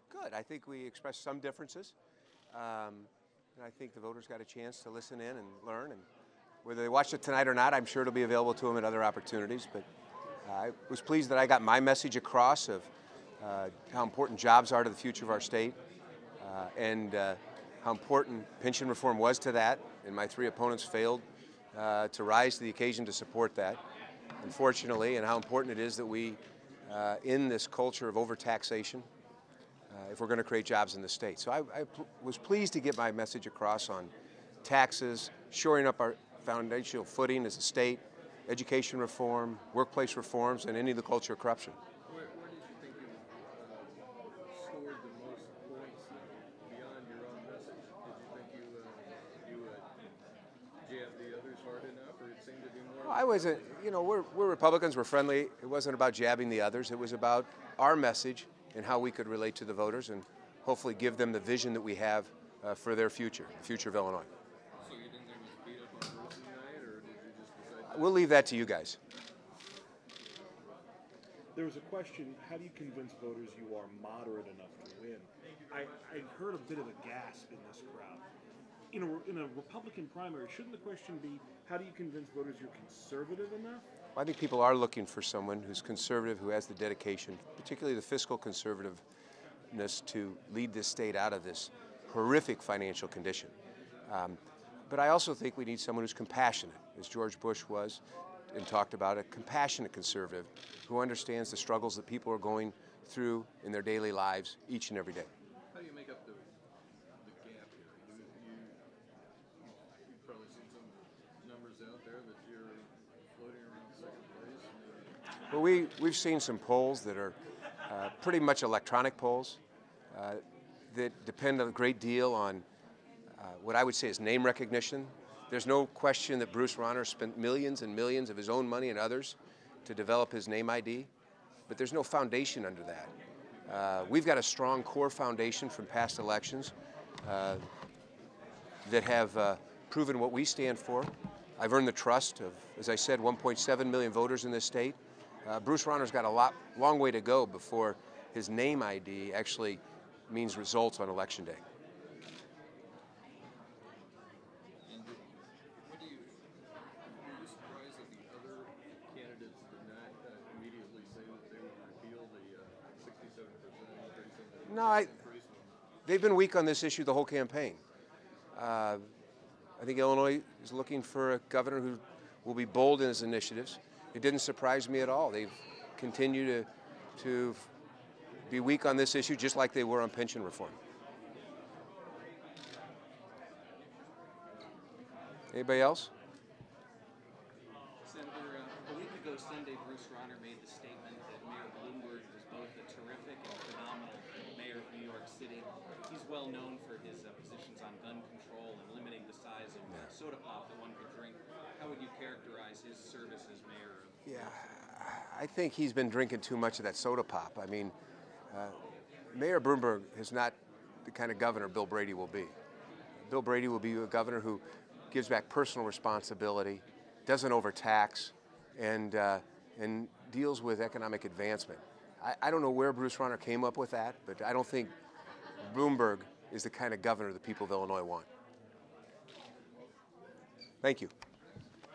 Good. I think we expressed some differences. And I think the voters got a chance to listen in and learn. And whether they watched it tonight or not, I'm sure it'll be available to them at other opportunities. But I was pleased that I got my message across of how important jobs are to the future of our state and how important pension reform was to that. And my three opponents failed to rise to the occasion to support that, unfortunately, and how important it is that we, in this culture of overtaxation, if we're going to create jobs in the state. So I was pleased to get my message across on taxes, shoring up our foundational footing as a state, education reform, workplace reforms, and ending the culture of corruption. Where did you think you scored the most points beyond your own message? Did you think you jabbed the others hard enough, or it seemed to be more? Well, I wasn't, you know, we're Republicans, we're friendly. It wasn't about jabbing the others. It was about our message and how we could relate to the voters and hopefully give them the vision that we have for their future, the future of Illinois. So you didn't think it was beat up on Bruce tonight, or did you just decide? We'll leave that to you guys. There was a question, how do you convince voters you are moderate enough to win? I heard a bit of a gasp in this crowd. In a Republican primary, shouldn't the question be, how do you convince voters you're conservative enough? I think people are looking for someone who's conservative, who has the dedication, particularly the fiscal conservativeness, to lead this state out of this horrific financial condition. But I also think we need someone who's compassionate, as George Bush was and talked about, a compassionate conservative who understands the struggles that people are going through in their daily lives each and every day. How do you make up the gap here? You've probably seen some numbers out there that you're floating around second place. Well, we've seen some polls that are pretty much electronic polls that depend a great deal on what I would say is name recognition. There's no question that Bruce Rauner spent millions and millions of his own money and others to develop his name ID, but there's no foundation under that. We've got a strong core foundation from past elections that have proven what we stand for. I've earned the trust of, as I said, 1.7 million voters in this state. Bruce Rauner's got a long way to go before his name ID actually means results on Election Day. And were you surprised that the other candidates did not immediately say that they would repeal the 67% increase? No, they've been weak on this issue the whole campaign. I think Illinois is looking for a governor who will be bold in his initiatives. It didn't surprise me at all. They've continued to be weak on this issue, just like they were on pension reform. Anybody else? Senator, a week ago Sunday, Bruce Rauner made the statement that Mayor Bloomberg was both a terrific and phenomenal mayor of New York City. He's well known for his positions on gun control and limiting the size of soda pop that one could drink. How would you characterize his service as mayor? Yeah, I think he's been drinking too much of that soda pop. I mean, Mayor Bloomberg is not the kind of governor Bill Brady will be. Bill Brady will be a governor who gives back personal responsibility, doesn't overtax, and deals with economic advancement. I don't know where Bruce Rauner came up with that, but I don't think Bloomberg is the kind of governor the people of Illinois want. Thank you.